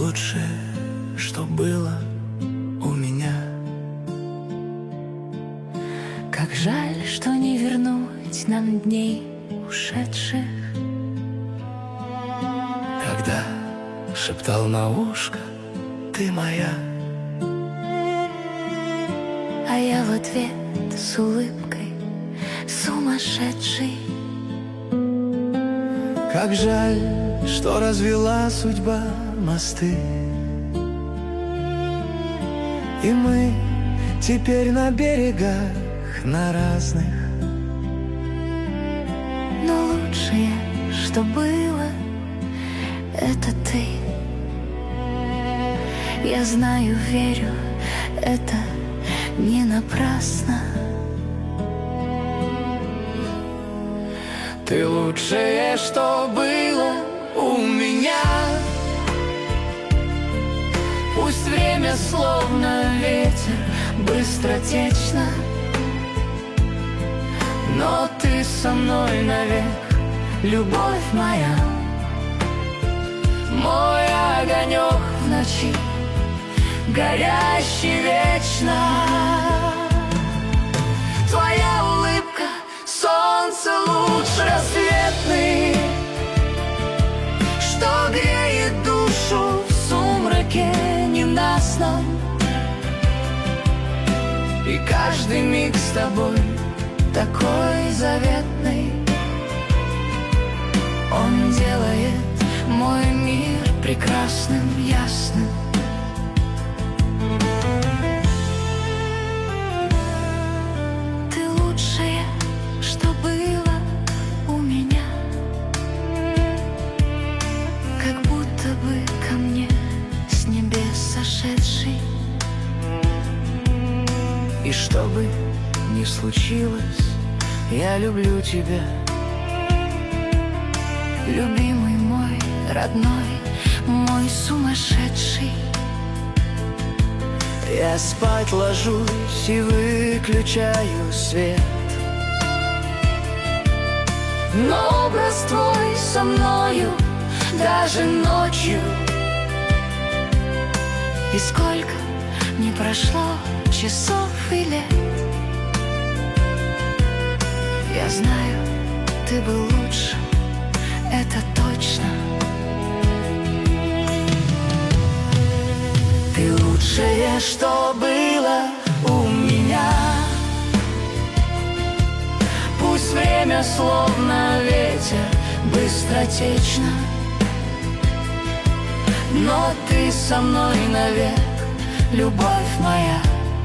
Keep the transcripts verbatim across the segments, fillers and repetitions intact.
лучшее, что было у меня. Как жаль, что не вернуть нам дней ушедших. Когда шептал на ушко: ты моя, а я в ответ с улыбкой сумасшедший. как жаль, что развела судьба мосты, и мы теперь на берегах на разных. Но лучшее, что было, это ты. Я знаю, верю, это не напрасно. Ты лучшее, что было у меня. Пусть время словно ветер быстротечно, но ты со мной навек, любовь моя. Мой огонек в ночи, горящий вечно. Твоя улыбка, солнце луч рассветный, что греет душу в сумраке ненастном. И каждый миг с тобой такой заветный. Он делает мой мир прекрасным, ясным. Ты лучшее, что было у меня. Как будто бы ко мне с небес сошедший. И что бы ни случилось, я люблю тебя. Любимый мой, родной, мой сумасшедший. Я спать ложусь и выключаю свет, но образ твой со мною даже ночью. И сколько не прошло часов и лет, я знаю, ты был лучше, это точно. ты лучшее, что было у меня. Пусть время словно ветер быстротечно, но ты со мной навек, любовь моя.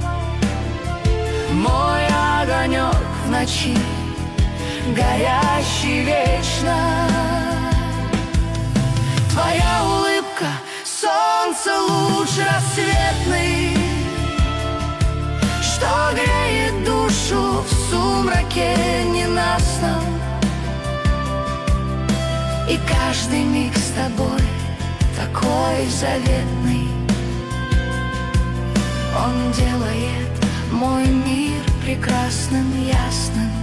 Мой огонек в ночи, горящий вечно. Твоя улыбка, солнце луч рассветный, что греет душу в сумраке ненастном. И каждый миг с тобой такой заветный. Он делает мой мир прекрасным, ясным.